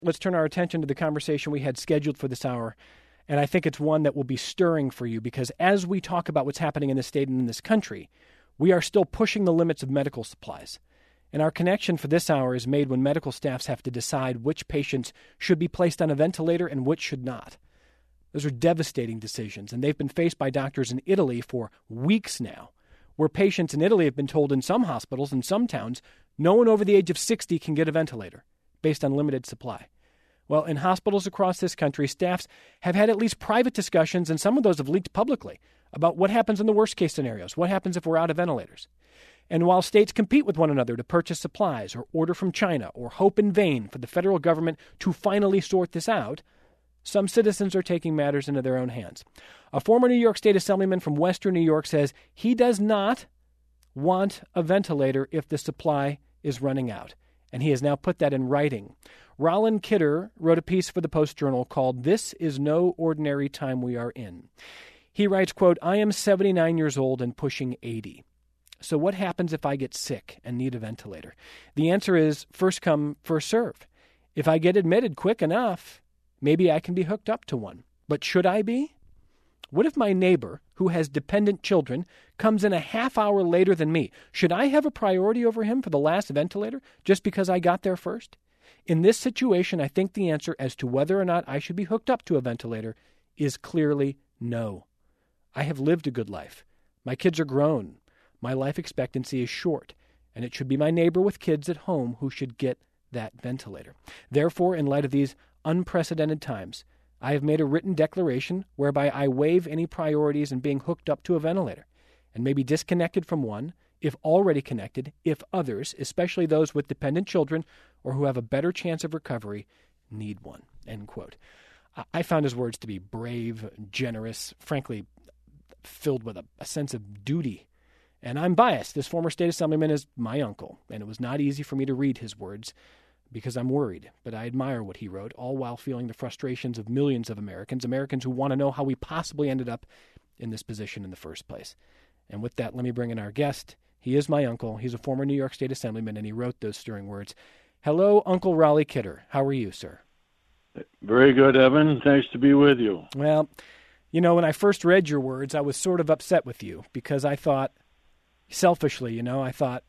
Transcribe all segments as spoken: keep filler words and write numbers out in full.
let's turn our attention to the conversation we had scheduled for this hour. And I think it's one that will be stirring for you because as we talk about what's happening in this state and in this country, we are still pushing the limits of medical supplies. And our connection for this hour is made when medical staffs have to decide which patients should be placed on a ventilator and which should not. Those are devastating decisions, and they've been faced by doctors in Italy for weeks now, where patients in Italy have been told in some hospitals, in some towns, no one over the age of sixty can get a ventilator based on limited supply. Well, in hospitals across this country, staffs have had at least private discussions, and some of those have leaked publicly, about what happens in the worst-case scenarios, what happens if we're out of ventilators. And while states compete with one another to purchase supplies or order from China or hope in vain for the federal government to finally sort this out, some citizens are taking matters into their own hands. A former New York State Assemblyman from Western New York says he does not want a ventilator if the supply is running out. And he has now put that in writing. Rollin Kidder wrote a piece for the Post-Journal called "This is No Ordinary Time We Are In." He writes, quote, "I am seventy-nine years old and pushing eighty. So what happens if I get sick and need a ventilator? The answer is first come, first serve. If I get admitted quick enough, maybe I can be hooked up to one. But should I be? What if my neighbor, who has dependent children, comes in a half hour later than me? Should I have a priority over him for the last ventilator just because I got there first? In this situation, I think the answer as to whether or not I should be hooked up to a ventilator is clearly no. I have lived a good life. My kids are grown. My life expectancy is short, and it should be my neighbor with kids at home who should get that ventilator. Therefore, in light of these unprecedented times, I have made a written declaration whereby I waive any priorities in being hooked up to a ventilator and may be disconnected from one, if already connected, if others, especially those with dependent children or who have a better chance of recovery, need one." End quote. I found his words to be brave, generous, frankly, filled with a, a sense of duty. And I'm biased. This former state assemblyman is my uncle, and it was not easy for me to read his words because I'm worried. But I admire what he wrote, all while feeling the frustrations of millions of Americans, Americans who want to know how we possibly ended up in this position in the first place. And with that, let me bring in our guest. He is my uncle. He's a former New York State assemblyman, and he wrote those stirring words. Hello, Uncle Rollie Kidder. How are you, sir? Very good, Evan. Nice to be with you. Well, you know, when I first read your words, I was sort of upset with you because I thought, selfishly, you know, I thought,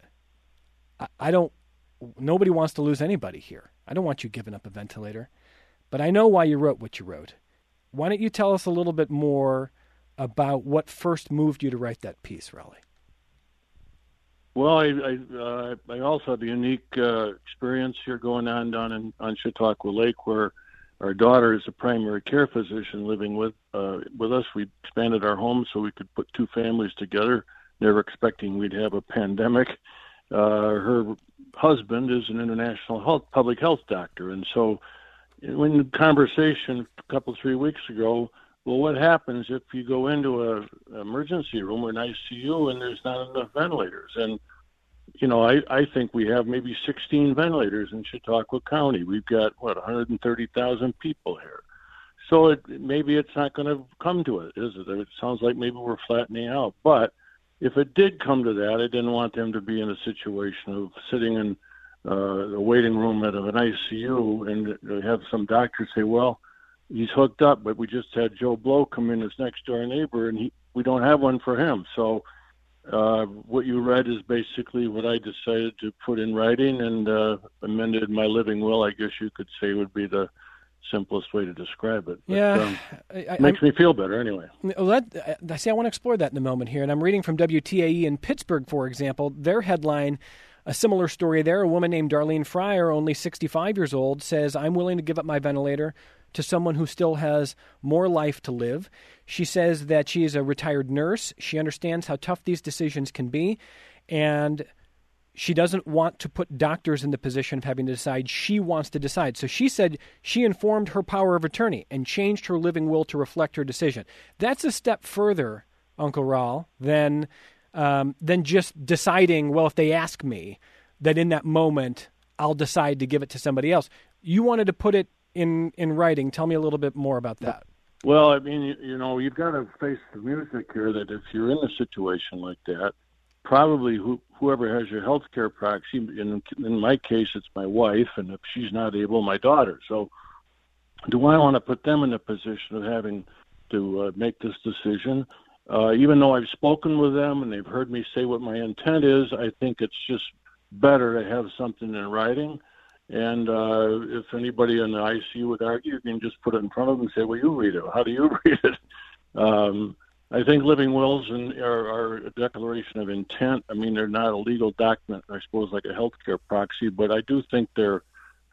I, I don't, nobody wants to lose anybody here. I don't want you giving up a ventilator. But I know why you wrote what you wrote. Why don't you tell us a little bit more about what first moved you to write that piece, Rollie? Well, I I, uh, I also have a unique uh, experience here going on down in, on Chautauqua Lake, where our daughter is a primary care physician living with uh, with us. We expanded our home so we could put two families together, never expecting we'd have a pandemic. Uh, her husband is an international health, public health doctor, and so in the conversation a couple, three weeks ago, well, what happens if you go into a emergency room or an I C U and there's not enough ventilators? And, you know, I, I think we have maybe sixteen ventilators in Chautauqua County. We've got, what, one hundred thirty thousand people here. So it, maybe it's not going to come to it, is it? It sounds like maybe we're flattening out. But if it did come to that, I didn't want them to be in a situation of sitting in uh, a waiting room at an I C U and have some doctor say, well, he's hooked up, but we just had Joe Blow come in as next door neighbor, and he, we don't have one for him. So uh, what you read is basically what I decided to put in writing and uh, amended my living will, I guess you could say would be the simplest way to describe it. But, yeah. Um, I, I, makes I'm, me feel better anyway. Well, that, I see. I want to explore that in a moment here. And I'm reading from W T A E in Pittsburgh, for example. Their headline, a similar story there. A woman named Darlene Fryer, only sixty-five years old, says, "I'm willing to give up my ventilator to someone who still has more life to live." She says that she is a retired nurse. She understands how tough these decisions can be, and she doesn't want to put doctors in the position of having to decide. She wants to decide. So she said she informed her power of attorney and changed her living will to reflect her decision. That's a step further, Uncle Raul, than, um, than just deciding, well, if they ask me, that in that moment I'll decide to give it to somebody else. You wanted to put it in in writing. Tell me a little bit more about that. Well, I mean, you, you know, you've got to face the music here that if you're in a situation like that, probably who, whoever has your health care proxy. In, in my case, it's my wife, and if she's not able, my daughter. So do I want to put them in a position of having to uh, make this decision? Uh, even though I've spoken with them and they've heard me say what my intent is, I think it's just better to have something in writing. And uh, if anybody in the I C U would argue, you can just put it in front of them and say, well, you read it. How do you read it? Um, I think living wills and are, are a declaration of intent. I mean, they're not a legal document, I suppose, like a healthcare proxy, but I do think they're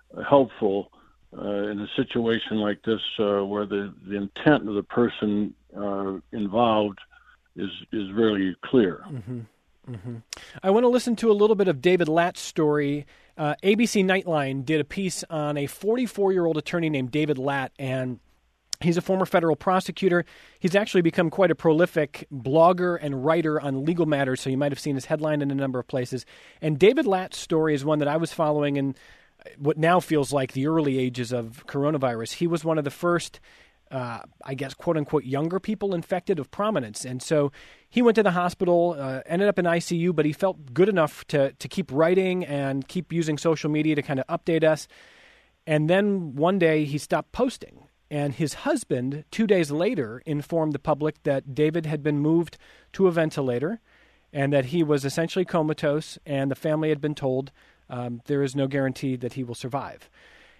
helpful uh, in a situation like this uh, where the, the intent of the person uh, involved is is really clear. Mm-hmm. Mm-hmm. I want to listen to a little bit of David Latt's story. Uh, A B C Nightline did a piece on a forty-four-year-old attorney named David Latt, and he's a former federal prosecutor. He's actually become quite a prolific blogger and writer on legal matters, so you might have seen his headline in a number of places. And David Latt's story is one that I was following in what now feels like the early ages of coronavirus. He was one of the first, uh, I guess, quote-unquote, younger people infected of prominence. And so he went to the hospital, uh, ended up in I C U, but he felt good enough to, to keep writing and keep using social media to kind of update us. And then one day he stopped posting. And his husband, two days later, informed the public that David had been moved to a ventilator and that he was essentially comatose, and the family had been told um, there is no guarantee that he will survive.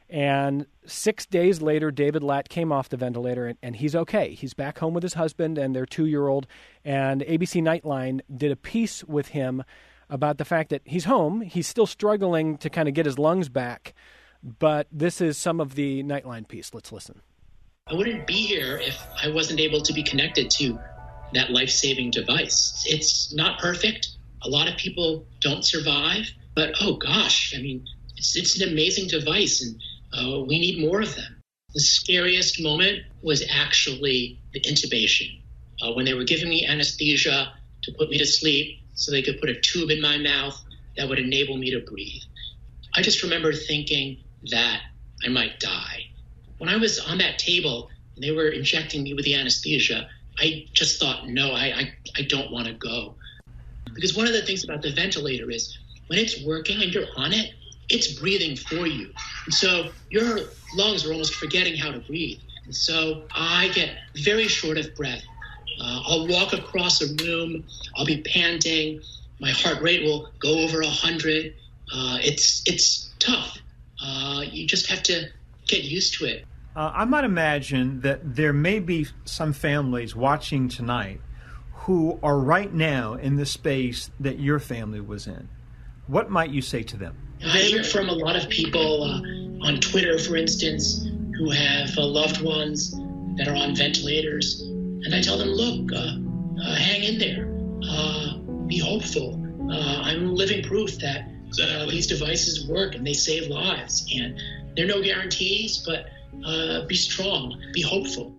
And six days later, David Latt came off the ventilator, and, and he's okay. He's back home with his husband and their two-year-old. And A B C Nightline did a piece with him about the fact that he's home. He's still struggling to kind of get his lungs back. But this is some of the Nightline piece. Let's listen. I wouldn't be here if I wasn't able to be connected to that life-saving device. It's not perfect. A lot of people don't survive. But, oh, gosh, I mean, it's, it's an amazing device, and Uh, we need more of them. The scariest moment was actually the intubation. Uh, when they were giving me anesthesia to put me to sleep so they could put a tube in my mouth that would enable me to breathe. I just remember thinking that I might die. When I was on that table and they were injecting me with the anesthesia, I just thought, no, I, I, I don't want to go. Because one of the things about the ventilator is when it's working and you're on it, it's breathing for you. And so your lungs are almost forgetting how to breathe. And so I get very short of breath. Uh, I'll walk across a room. I'll be panting. My heart rate will go over one hundred. Uh, it's it's tough. Uh, you just have to get used to it. Uh, I might imagine that there may be some families watching tonight who are right now in the space that your family was in. What might you say to them? I hear from a lot of people uh, on Twitter, for instance, who have uh, loved ones that are on ventilators. And I tell them, look, uh, uh, hang in there. Uh, be hopeful. Uh, I'm living proof that uh, these devices work and they save lives. And there are no guarantees, but uh, be strong. Be hopeful.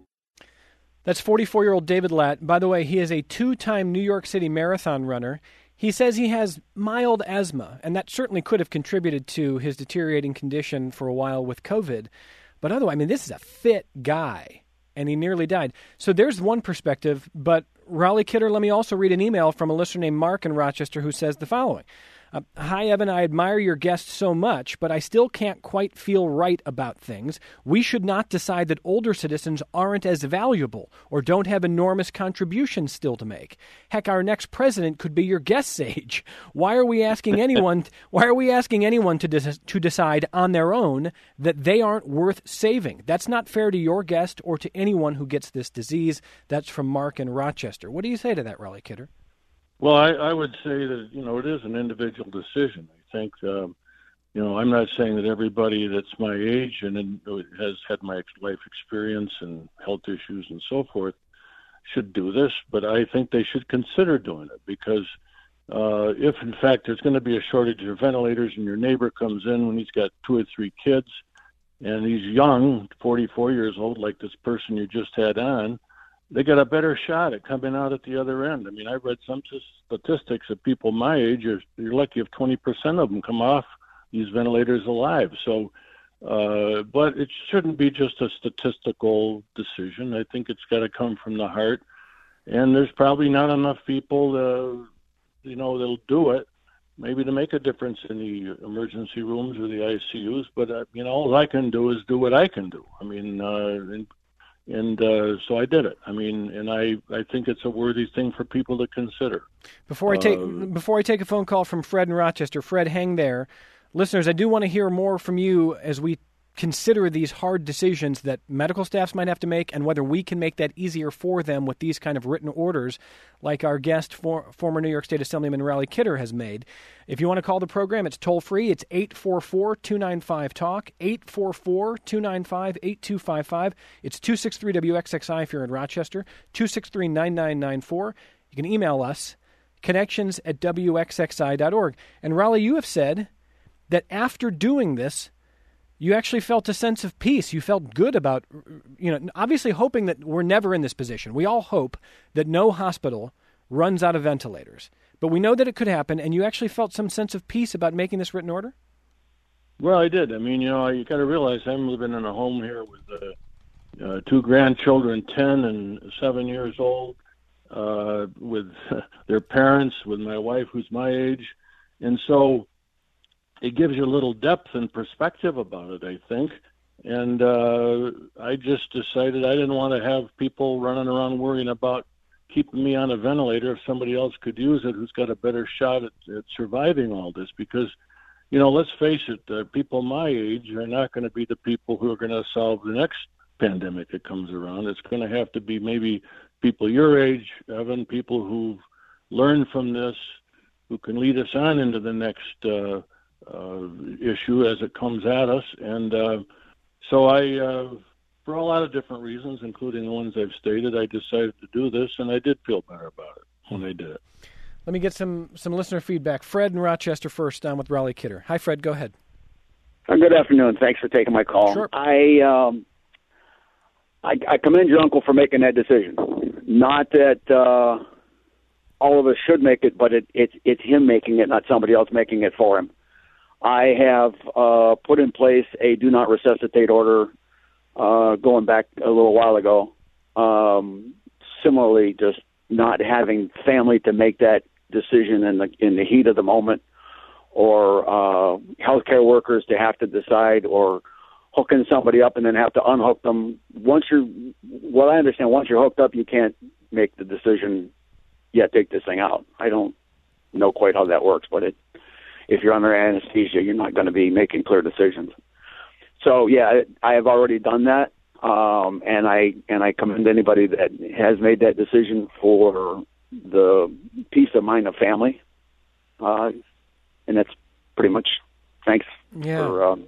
That's forty-four-year-old David Latt. By the way, he is a two-time New York City marathon runner. He says he has mild asthma, and that certainly could have contributed to his deteriorating condition for a while with COVID. But otherwise, I mean, this is a fit guy, and he nearly died. So there's one perspective, but Raleigh Kidder, let me also read an email from a listener named Mark in Rochester who says the following. Uh, Hi, Evan, I admire your guest so much, but I still can't quite feel right about things. We should not decide that older citizens aren't as valuable or don't have enormous contributions still to make. Heck, our next president could be your guest's age. Why are we asking anyone why are we asking anyone to de- to decide on their own that they aren't worth saving? That's not fair to your guest or to anyone who gets this disease. That's from Mark in Rochester. What do you say to that, Raleigh Kidder? Well, I, I would say that, you know, it is an individual decision. I think, um, you know, I'm not saying that everybody that's my age and, and has had my life experience and health issues and so forth should do this, but I think they should consider doing it because uh, if, in fact, there's going to be a shortage of ventilators and your neighbor comes in when he's got two or three kids and he's young, forty-four years old, like this person you just had on, they got a better shot at coming out at the other end. I mean, I read some statistics of people my age, you're, you're lucky if twenty percent of them come off these ventilators alive. So, uh, but it shouldn't be just a statistical decision. I think it's got to come from the heart. And there's probably not enough people uh, you know, that'll do it, maybe to make a difference in the emergency rooms or the I C Us. But, uh, you know, all I can do is do what I can do. I mean, uh, and, and uh, so I did it. I mean, and I, I think it's a worthy thing for people to consider. Before I take uh, before I take a phone call from Fred in Rochester, Fred, hang there. Listeners, I do want to hear more from you as we consider these hard decisions that medical staffs might have to make and whether we can make that easier for them with these kind of written orders like our guest, for, former New York State Assemblyman Raleigh Kidder, has made. If you want to call the program, it's toll-free. It's eight four four, two nine five, talk, eight four four, two nine five, eight two five five. It's two six three W X X I if you're in Rochester, two six three, nine nine nine four. You can email us, connections at W X X I dot org. And Raleigh, you have said that after doing this, you actually felt a sense of peace. You felt good about, you know, obviously hoping that we're never in this position. We all hope that no hospital runs out of ventilators. But we know that it could happen, and you actually felt some sense of peace about making this written order? Well, I did. I mean, you know, you got to realize I'm living in a home here with uh, uh, two grandchildren, ten and seven years old, uh, with their parents, with my wife who's my age. And so it gives you a little depth and perspective about it, I think. And uh, I just decided I didn't want to have people running around worrying about keeping me on a ventilator if somebody else could use it who's got a better shot at, at surviving all this. Because, you know, let's face it, uh, people my age are not going to be the people who are going to solve the next pandemic that comes around. It's going to have to be maybe people your age, Evan, people who've learned from this, who can lead us on into the next uh Uh, issue as it comes at us. And uh, so I, uh, for a lot of different reasons, including the ones I've stated, I decided to do this, and I did feel better about it when I did it. Let me get some, some listener feedback. Fred in Rochester first, down with Raleigh Kidder. Hi, Fred. Go ahead. Uh, good afternoon. Thanks for taking my call. Sure. I, um, I, I commend your uncle for making that decision. Not that uh, all of us should make it, but it, it's it's him making it, not somebody else making it for him. I have uh, put in place a do not resuscitate order uh, going back a little while ago. Um, similarly, just not having family to make that decision in the in the heat of the moment, or uh, healthcare workers to have to decide, or hooking somebody up and then have to unhook them. Once you're, what I understand, once you're hooked up, you can't make the decision, yeah, take this thing out. I don't know quite how that works, but it. If you're under anesthesia, you're not going to be making clear decisions. So, yeah, I have already done that, um, and I and I commend anybody that has made that decision for the peace of mind of family. Uh, and that's pretty much thanks yeah. for um,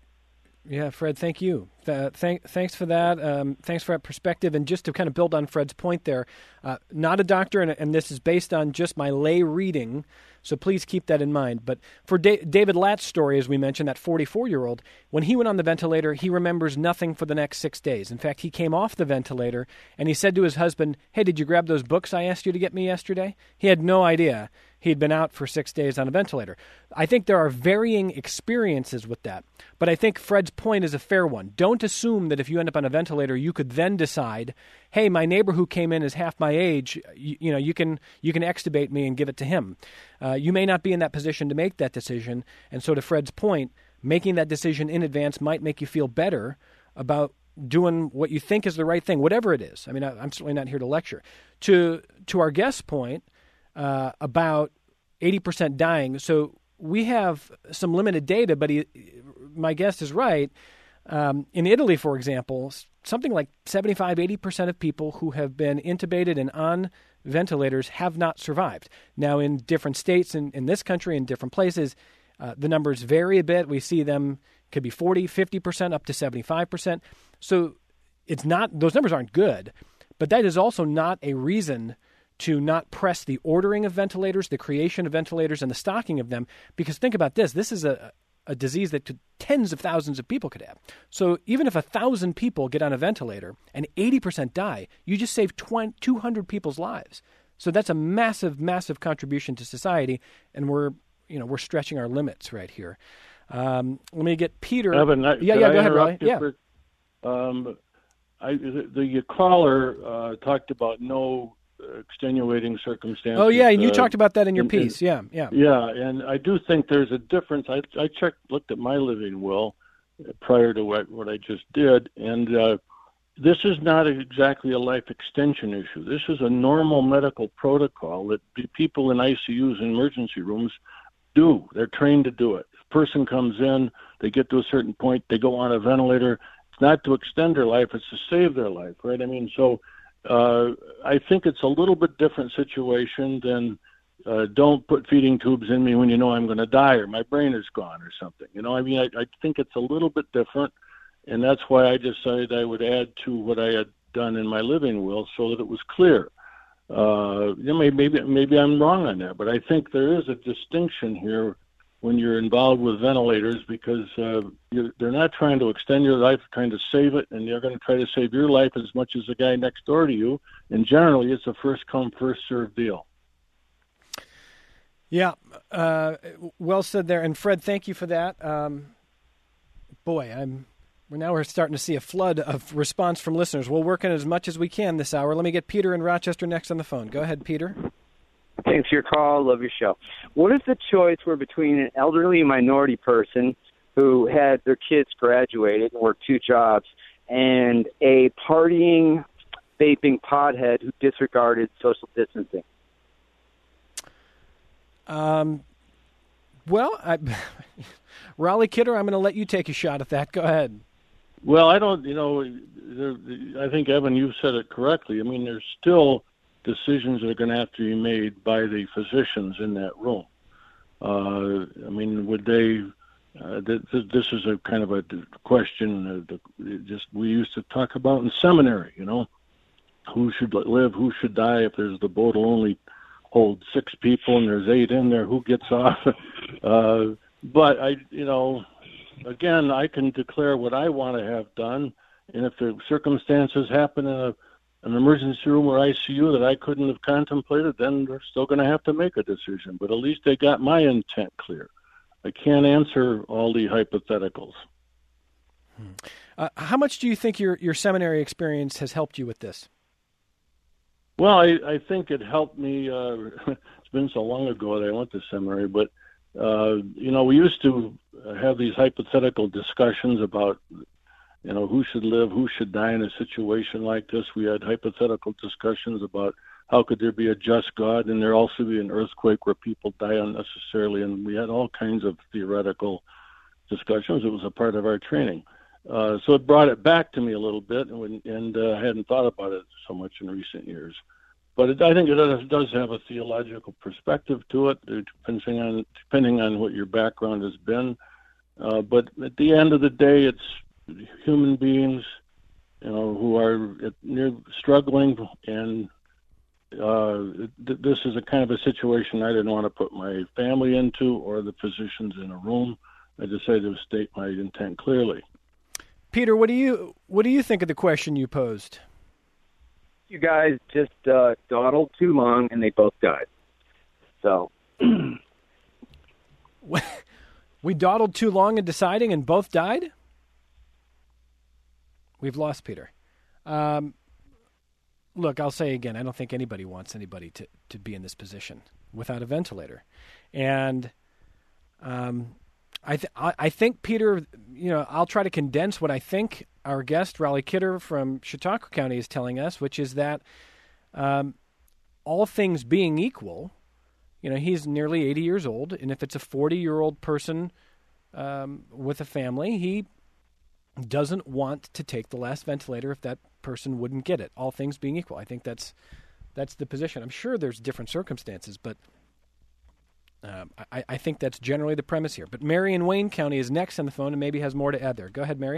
Yeah, Fred, thank you. Th- thank, thanks for that. Um, thanks for that perspective. And just to kind of build on Fred's point there, uh, not a doctor, and, and this is based on just my lay reading, so please keep that in mind. But for da- David Latt's story, as we mentioned, that forty-four-year-old, when he went on the ventilator, he remembers nothing for the next six days. In fact, he came off the ventilator, and he said to his husband, hey, did you grab those books I asked you to get me yesterday? He had no idea he'd been out for six days on a ventilator. I think there are varying experiences with that. But I think Fred's point is a fair one. Don't assume that if you end up on a ventilator, you could then decide, hey, my neighbor who came in is half my age. You, you know, you can you can extubate me and give it to him. Uh, you may not be in that position to make that decision. And so to Fred's point, making that decision in advance might make you feel better about doing what you think is the right thing, whatever it is. I mean, I, I'm certainly not here to lecture. To to our guest's point uh, about eighty percent dying, so we have some limited data, but he, my guest is right. Um, in Italy, for example, something like seventy-five, eighty percent of people who have been intubated and on ventilators have not survived. Now, in different states in, in this country, in different places, uh, the numbers vary a bit. We see them could be forty, fifty percent, up to seventy-five percent. So it's not, those numbers aren't good, but that is also not a reason to not press the ordering of ventilators, the creation of ventilators, and the stocking of them. Because think about this, this is a, a disease that could, tens of thousands of people could have. So even if a thousand people get on a ventilator and eighty percent die, you just save two hundred people's lives. So that's a massive, massive contribution to society, and we're, you know, we're stretching our limits right here. Um, let me get Peter. Evan, I, yeah, yeah, I go ahead, Riley. Yeah. For, um, I, the, the caller uh, talked about no extenuating circumstances. Oh, yeah, and you uh, talked about that in your and, piece. Yeah, yeah. Yeah, and I do think there's a difference. I, I checked, looked at my living will prior to what, what I just did, and uh, this is not exactly a life extension issue. This is a normal medical protocol that people in I C Us and emergency rooms do. They're trained to do it. If a person comes in, they get to a certain point, they go on a ventilator. It's not to extend their life, it's to save their life, right? I mean, so uh, I think it's a little bit different situation than uh, don't put feeding tubes in me when you know I'm going to die or my brain is gone or something. You know, I mean, I, I think it's a little bit different, and that's why I decided I would add to what I had done in my living will so that it was clear. Uh, you know, maybe maybe I'm wrong on that, but I think there is a distinction here when you're involved with ventilators, because uh, you're, they're not trying to extend your life, they're trying to save it, and they're going to try to save your life as much as the guy next door to you. And generally, it's a first come, first served deal. Yeah, uh, well said there. And Fred, thank you for that. Um, boy, I'm. We're now we're starting to see a flood of response from listeners. We'll work on as much as we can this hour. Let me get Peter in Rochester next on the phone. Go ahead, Peter. Thanks for your call. Love your show. What if the choice were between an elderly minority person who had their kids graduated and worked two jobs and a partying, vaping pothead who disregarded social distancing? Um. Well, I, Raleigh Kidder, I'm going to let you take a shot at that. Go ahead. Well, I don't, you know, there, I think, Evan, you've said it correctly. I mean, there's still decisions that are going to have to be made by the physicians in that room. Uh, I mean, would they, uh, th- th- this is a kind of a question that just we used to talk about in seminary, you know, who should live, who should die. If there's the boat will only hold six people and there's eight in there, who gets off? uh, but I, you know, again, I can declare what I want to have done, and if the circumstances happen in a, an emergency room or I C U that I couldn't have contemplated, then they're still going to have to make a decision. But at least they got my intent clear. I can't answer all the hypotheticals. Hmm. Uh, how much do you think your, your seminary experience has helped you with this? Well, I, I think it helped me. Uh, it's been so long ago that I went to seminary, but Uh, you know, we used to have these hypothetical discussions about, you know, who should live, who should die in a situation like this. We had hypothetical discussions about how could there be a just God and there also be an earthquake where people die unnecessarily. And we had all kinds of theoretical discussions. It was a part of our training. Uh, so it brought it back to me a little bit, and, and uh, I hadn't thought about it so much in recent years. But it, I think it does, does have a theological perspective to it, depending on depending on what your background has been. Uh, but at the end of the day, it's human beings, you know, who are near struggling, and uh, th- this is a kind of a situation I didn't want to put my family into or the physicians in a room. I decided to state my intent clearly. Peter, what do you what do you think of the question you posed? You guys just uh, dawdled too long, and they both died. So we dawdled too long in deciding, and both died? We've lost Peter. Um, look, I'll say again, I don't think anybody wants anybody to, to be in this position without a ventilator. And um, I, th- I think, Peter, you know, I'll try to condense what I think our guest, Raleigh Kidder from Chautauqua County, is telling us, which is that um, all things being equal, you know, he's nearly eighty years old, and if it's a forty-year-old person um, with a family, he doesn't want to take the last ventilator if that person wouldn't get it, all things being equal. I think that's that's the position. I'm sure there's different circumstances, but um, I, I think that's generally the premise here. But Mary in Wayne County is next on the phone and maybe has more to add there. Go ahead, Mary.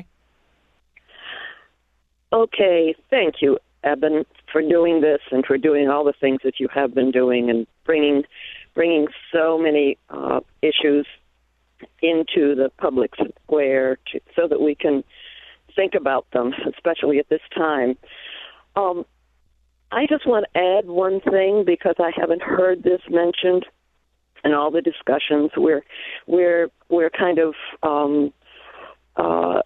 Okay, thank you, Eben, for doing this and for doing all the things that you have been doing and bringing bringing so many uh, issues into the public square to, so that we can think about them, especially at this time. Um, I just want to add one thing because I haven't heard this mentioned in all the discussions. We're we're we're kind of um, uh,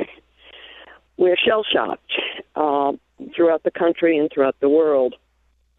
we're shell-shocked uh, throughout the country and throughout the world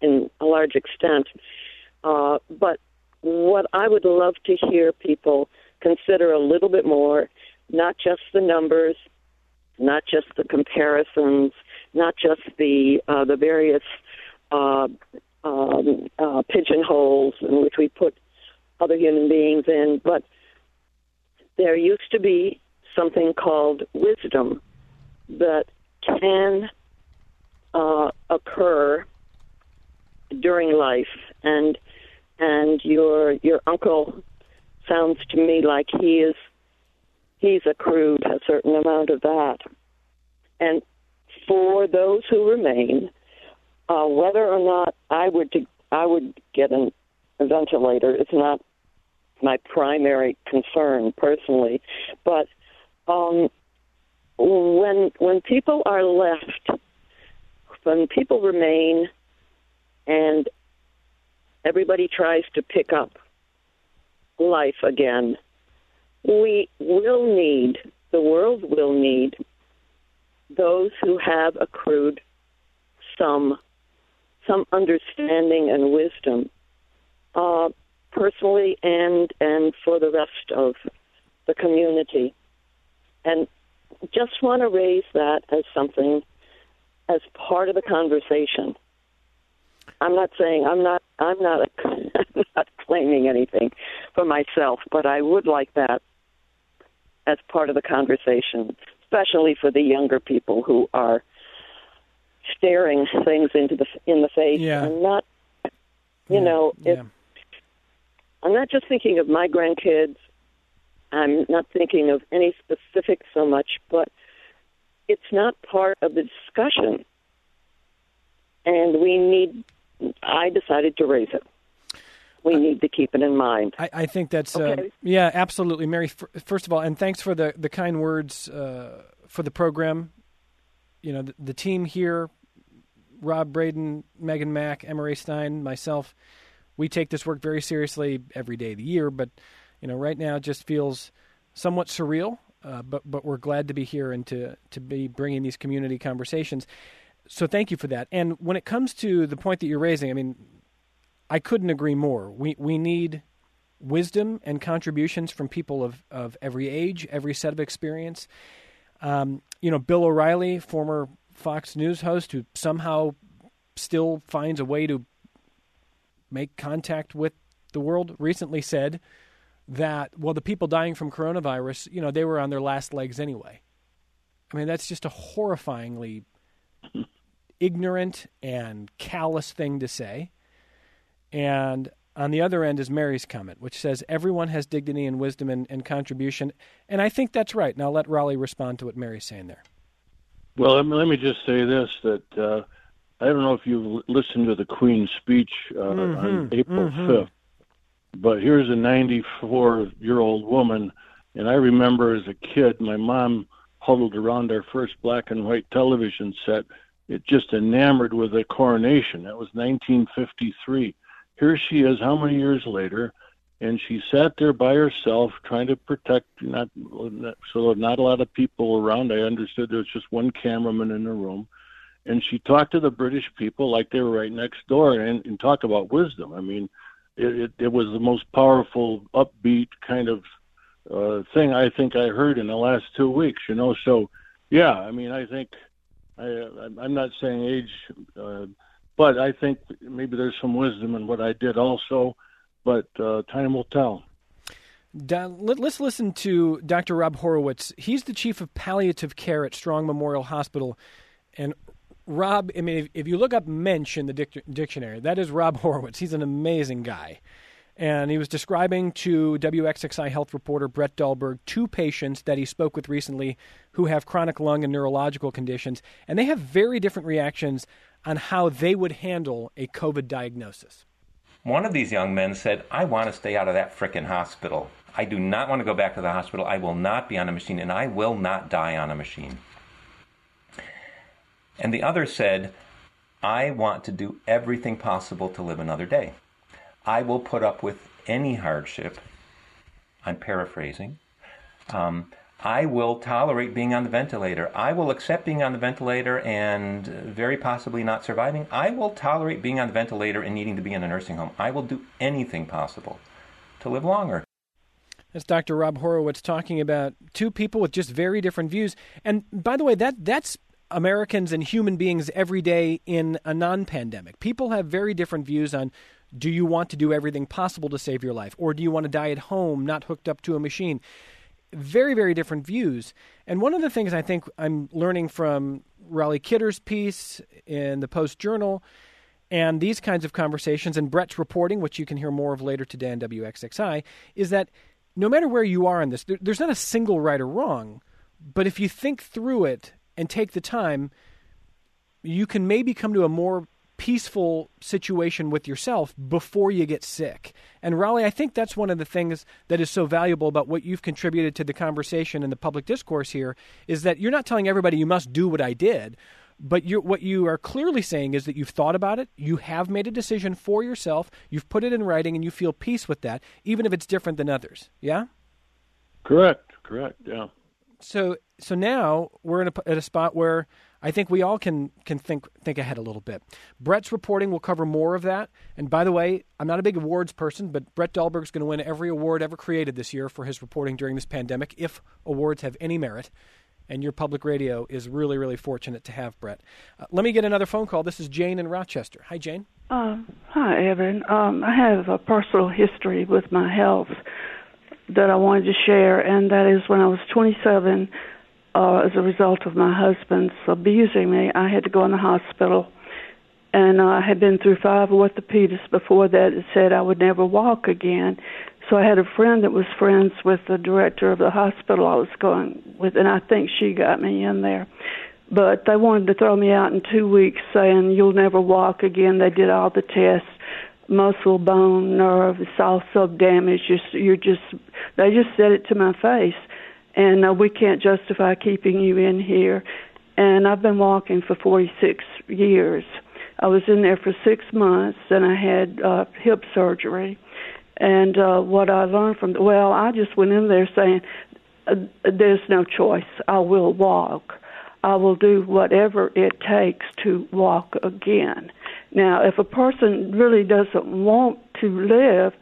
in a large extent. Uh, but what I would love to hear people consider a little bit more, not just the numbers, not just the comparisons, not just the uh, the various uh, um, uh, pigeonholes in which we put other human beings in, but there used to be something called wisdom that can uh, occur during life, and and your your uncle sounds to me like he is he's accrued a certain amount of that. And for those who remain, uh, whether or not I would to, I would get an, a ventilator is not my primary concern personally, but um, when when people are left, when people remain, and everybody tries to pick up life again, we will need, the world will need, those who have accrued some some understanding and wisdom, uh, personally and and for the rest of the community. And just want to raise that as something, as part of the conversation. I'm not saying, I'm not, I'm not, I'm not claiming anything for myself, but I would like that as part of the conversation, especially for the younger people who are staring things into the in the face yeah. and not, you yeah. know, if, yeah. I'm not just thinking of my grandkids. I'm not thinking of any specifics so much, but it's not part of the discussion, and we need. I decided to raise it. We need to keep it in mind. I, I think that's, okay. uh, yeah, absolutely. Mary, f- first of all, and thanks for the, the kind words uh, for the program. You know, the, the team here, Rob Braden, Megan Mack, Emma Ray Stein, myself, we take this work very seriously every day of the year, but, you know, right now it just feels somewhat surreal, uh, but but we're glad to be here and to, to be bringing these community conversations. So thank you for that. And when it comes to the point that you're raising, I mean, I couldn't agree more. We we need wisdom and contributions from people of, of every age, every set of experience. Um, you know, Bill O'Reilly, former Fox News host, who somehow still finds a way to make contact with the world, recently said that, well, the people dying from coronavirus, you know, they were on their last legs anyway. I mean, that's just a horrifyingly ignorant and callous thing to say. And on the other end is Mary's comment, which says everyone has dignity and wisdom and, and contribution. And I think that's right. Now let Raleigh respond to what Mary's saying there. Well, let me, let me just say this, that uh, I don't know if you've listened to the Queen's speech uh, mm-hmm. on April mm-hmm. fifth, but here's a ninety-four-year-old woman, and I remember as a kid, my mom huddled around our first black and white television set, it just enamored with the coronation. That was nineteen fifty-three. Here she is, how many years later, and she sat there by herself trying to protect, not so not a lot of people around. I understood there was just one cameraman in the room, and she talked to the British people like they were right next door and, and talk about wisdom. I mean, it, it, it was the most powerful, upbeat kind of uh, thing I think I heard in the last two weeks, you know. So, yeah, I mean, I think, I, I'm not saying age, uh, but I think maybe there's some wisdom in what I did also, but uh, time will tell. Let's listen to Doctor Rob Horowitz. He's the chief of palliative care at Strong Memorial Hospital. And Rob, I mean, if, if you look up Mensch in the dic- dictionary, that is Rob Horowitz. He's an amazing guy. And he was describing to W X X I health reporter Brett Dahlberg two patients that he spoke with recently who have chronic lung and neurological conditions. And they have very different reactions on how they would handle a COVID diagnosis. One of these young men said, I want to stay out of that frickin' hospital. I do not want to go back to the hospital. I will not be on a machine, and I will not die on a machine. And the other said, I want to do everything possible to live another day. I will put up with any hardship. I'm paraphrasing. Um, I will tolerate being on the ventilator. I will accept being on the ventilator and very possibly not surviving. I will tolerate being on the ventilator and needing to be in a nursing home. I will do anything possible to live longer. That's Doctor Rob Horowitz talking about two people with just very different views. And by the way, that that's Americans and human beings every day in a non-pandemic. People have very different views on, do you want to do everything possible to save your life? Or do you want to die at home, not hooked up to a machine? Very, very different views. And one of the things I think I'm learning from Raleigh Kidder's piece in the Post-Journal and these kinds of conversations and Brett's reporting, which you can hear more of later today on W X X I, is that no matter where you are in this, there, there's not a single right or wrong, but if you think through it and take the time, you can maybe come to a more peaceful situation with yourself before you get sick. And Raleigh, I think that's one of the things that is so valuable about what you've contributed to the conversation and the public discourse here, is that you're not telling everybody you must do what I did, but you're, what you are clearly saying is that you've thought about it, you have made a decision for yourself, you've put it in writing, and you feel peace with that, even if it's different than others. Yeah? Correct, correct, yeah. So so now we're in a, at a spot where I think we all can can think think ahead a little bit. Brett's reporting will cover more of that. And by the way, I'm not a big awards person, but Brett Dahlberg's going to win every award ever created this year for his reporting during this pandemic, if awards have any merit. And your public radio is really, really fortunate to have Brett. Uh, let me get another phone call. This is Jane in Rochester. Hi, Jane. Uh, hi, Evan. Um, I have a personal history with my health that I wanted to share, and that is when I was twenty-seven, uh, as a result of my husband's abusing me, I had to go in the hospital, and uh, I had been through five orthopedists before that that said I would never walk again. So I had a friend that was friends with the director of the hospital I was going with, and I think she got me in there. But they wanted to throw me out in two weeks saying, you'll never walk again. They did all the tests, muscle, bone, nerve, it's all so damaged. You're, you're just, they just said it to my face. And uh, we can't justify keeping you in here. And I've been walking for forty-six years. I was in there for six months, and I had uh, hip surgery. And uh, what I learned from, well, I just went in there saying, uh, there's no choice. I will walk. I will do whatever it takes to walk again. Now, if a person really doesn't want to live,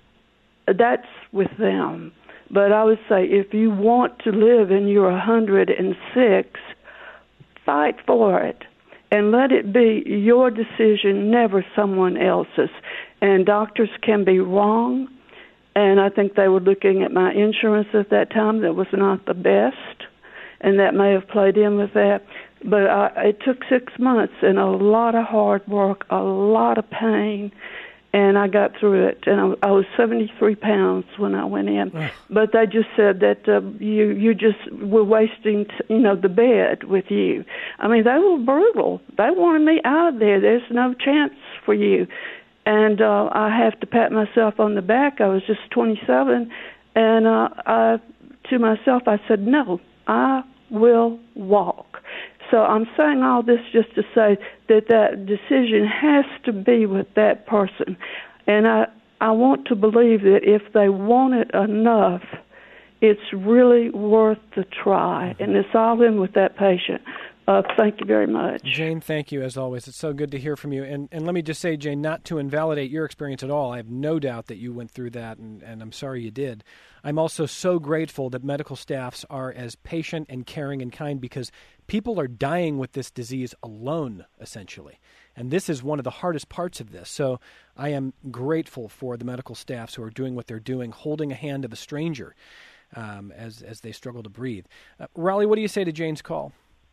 that's with them. But I would say if you want to live and you're one hundred six, fight for it. And let it be your decision, never someone else's. And doctors can be wrong, and I think they were looking at my insurance at that time that was not the best, and that may have played in with that. But I, it took six months and a lot of hard work, a lot of pain, and I got through it. And I, I was seventy-three pounds when I went in. Ugh. But they just said that uh, you you just were wasting, t- you know, the bed with you. I mean, they were brutal. They wanted me out of there. There's no chance for you. And uh, I have to pat myself on the back. I was just twenty-seven, and uh, I, to myself, I said, no, I will walk. So I'm saying all this just to say that that decision has to be with that person. And I, I want to believe that if they want it enough, it's really worth the try. And it's all in with that patient. Uh, thank you very much. Jane, thank you as always. It's so good to hear from you. And and let me just say, Jane, not to invalidate your experience at all. I have no doubt that you went through that, and, and I'm sorry you did. I'm also so grateful that medical staffs are as patient and caring and kind, because people are dying with this disease alone, essentially. And this is one of the hardest parts of this. So I am grateful for the medical staffs who are doing what they're doing, holding a hand of a stranger um, as, as they struggle to breathe. Uh, Raleigh, what do you say to Jane's call?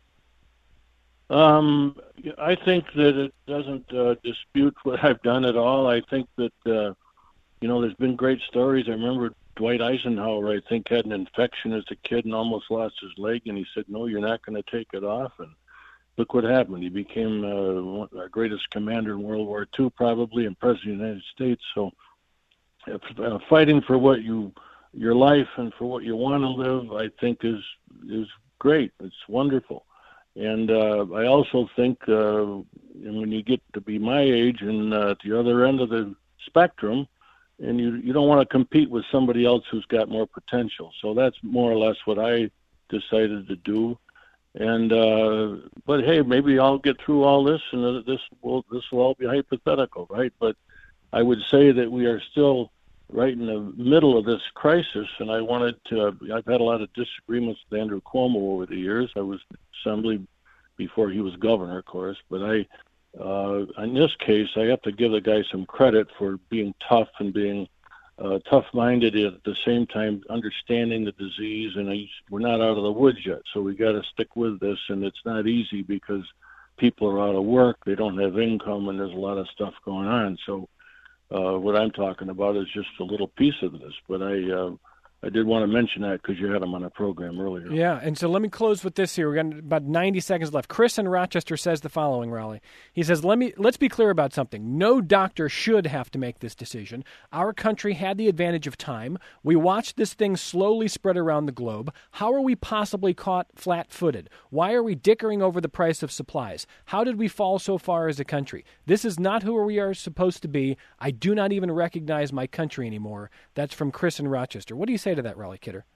Um, I think that it doesn't uh, dispute what I've done at all. I think that, uh, you know, there's been great stories. I remember Dwight Eisenhower, I think, had an infection as a kid and almost lost his leg, and he said, no, you're not going to take it off. And look what happened. He became uh, our greatest commander in World War Two, probably, and President of the United States. So if, uh, fighting for what you, your life and for what you want to live, I think is is great. It's wonderful. And uh, I also think uh, when you get to be my age and uh, at the other end of the spectrum, and you you don't want to compete with somebody else who's got more potential. So that's more or less what I decided to do. And uh, but hey, maybe I'll get through all this, and this will this will all be hypothetical, right? But I would say that we are still right in the middle of this crisis, and I wanted to. I've had a lot of disagreements with Andrew Cuomo over the years. I was in Assembly before he was governor, of course, but I, uh, in this case, I have to give the guy some credit for being tough and being uh, tough-minded at the same time, understanding the disease, and I, we're not out of the woods yet, so we got to stick with this, and it's not easy because people are out of work, they don't have income, and there's a lot of stuff going on. So uh, what I'm talking about is just a little piece of this, but I uh, I did want to mention that because you had him on a program earlier. Yeah, and so let me close with this here. We've got about ninety seconds left. Chris in Rochester says the following, Raleigh. He says, "Let me let's be clear about something. No doctor should have to make this decision. Our country had the advantage of time. We watched this thing slowly spread around the globe. How are we possibly caught flat-footed? Why are we dickering over the price of supplies? How did we fall so far as a country? This is not who we are supposed to be. I do not even recognize my country anymore." That's from Chris in Rochester. What do you say to that, Raleigh Kidder?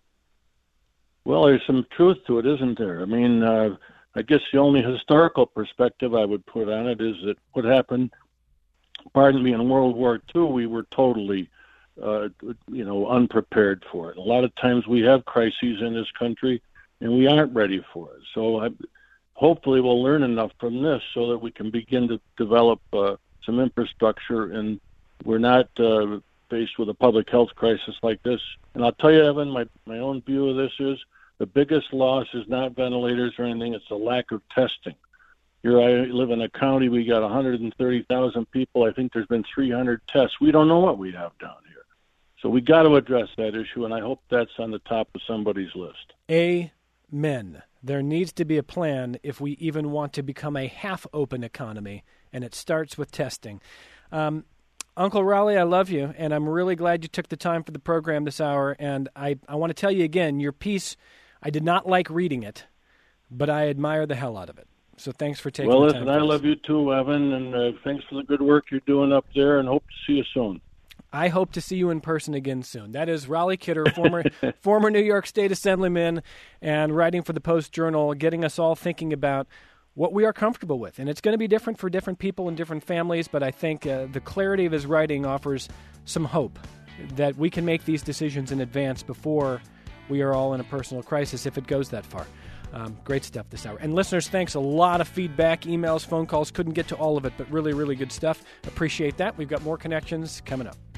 Well, there's some truth to it, isn't there? I mean, uh, I guess the only historical perspective I would put on it is that what happened, pardon me, in World War Two, we were totally, uh, you know, unprepared for it. A lot of times we have crises in this country, and we aren't ready for it. So I, hopefully we'll learn enough from this so that we can begin to develop uh, some infrastructure, and we're not uh, faced with a public health crisis like this. And I'll tell you, Evan, my, my own view of this is the biggest loss is not ventilators or anything. It's a lack of testing. Here I live in a county, we got one hundred thirty thousand people. I think there's been three hundred tests. We don't know what we have down here. So we got to address that issue, and I hope that's on the top of somebody's list. Amen. There needs to be a plan if we even want to become a half-open economy, and it starts with testing. Um, Uncle Raleigh, I love you, and I'm really glad you took the time for the program this hour. And I, I want to tell you again, your piece, I did not like reading it, but I admire the hell out of it. So thanks for taking well, the time. Well, listen, I love you too, Evan, and uh, thanks for the good work you're doing up there, and hope to see you soon. I hope to see you in person again soon. That is Raleigh Kidder, former former New York State Assemblyman, and writing for the Post-Journal, getting us all thinking about what we are comfortable with. And it's going to be different for different people and different families, but I think uh, the clarity of his writing offers some hope that we can make these decisions in advance before we are all in a personal crisis, if it goes that far. Um, great stuff this hour. And listeners, thanks. A lot of feedback, emails, phone calls. Couldn't get to all of it, but really, really good stuff. Appreciate that. We've got more connections coming up.